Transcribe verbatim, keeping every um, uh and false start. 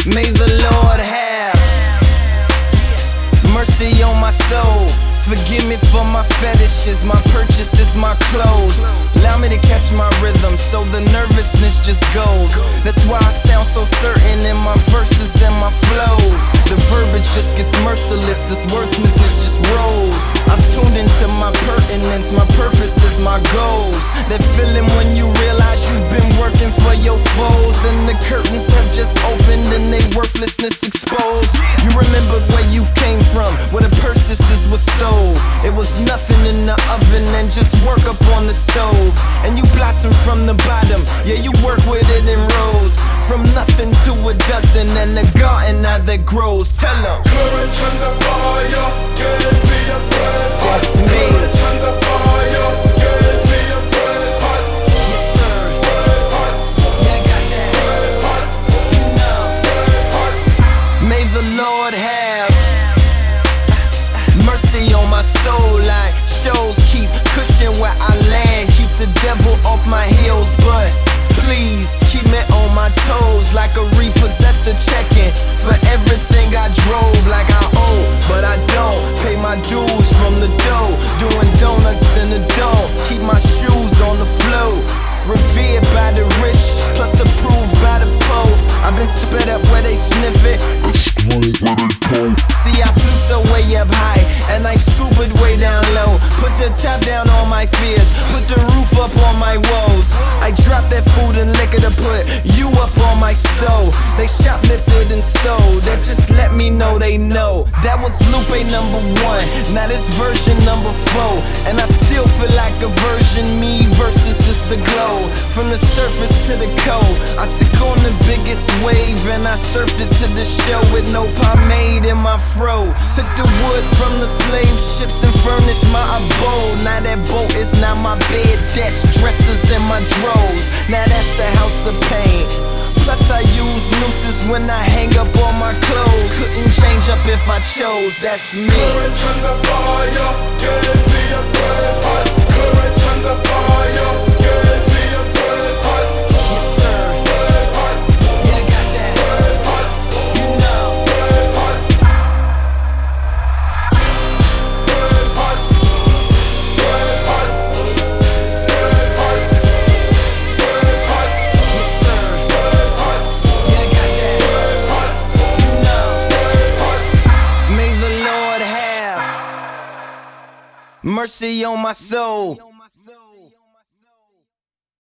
May the Lord have mercy on my soul. Forgive me for my fetishes, my purchases, my clothes. Allow me to catch my rhythm so the nervousness just goes. That's why I sound so certain in my verses and my flows. The verbiage just gets merciless, this wordsmithness just rolls. I've tuned into my pertinence, my purpose is my goals. That feeling when you realize you've been working for your foes, and the curtains have just opened and they worthlessness exposed. You remember where you came from, where the purchases were stolen. It was nothing in the oven and just work up on the stove. And you blossom from the bottom, yeah, you work with it in rows. From nothing to a dozen and the garden now that grows. Tell them courage under fire, give me a breath. That's me. Courage under fire, give me a breath. Yes sir. Yeah, I got that. You know. May the Lord have mercy on my soul. Like shows keep cushion where I land, keep the devil off my heels, but please keep me on my toes. Like a repossessor checking for everything I drove. Like I owe, but I don't pay my dues from the dough. Doing donuts in the dome, keep my shoes on the floor. Revered by the rich, plus approved by the poor. I've been spit up where they sniff it. See, I flew so way up high, and I scubaed way down low. Put the top down on my fears, put the roof up on my woes. I dropped that food and liquor to put you up on my stove. They shoplifted and stole, that just let me know they know. That was Lupe number one, now this version number four. And I still feel like a virgin, me versus is the glow. From the surface to the cold, I took on the biggest wave and I surfed it to the show with no pomade in my fro. Took the wood from the slave ships and furnished my abode. Now that boat is not my bed, desk dressers in my drawers. Now that's a house of pain. Plus I use nooses when I hang up on my clothes. Couldn't change up if I chose, that's me. Courage under fire, give me a breath. Courage under fire, give me a breath. Yes sir. Yeah, I got that. You know. Yes sir. Yeah, I got that. You know. May the Lord have mercy on my soul.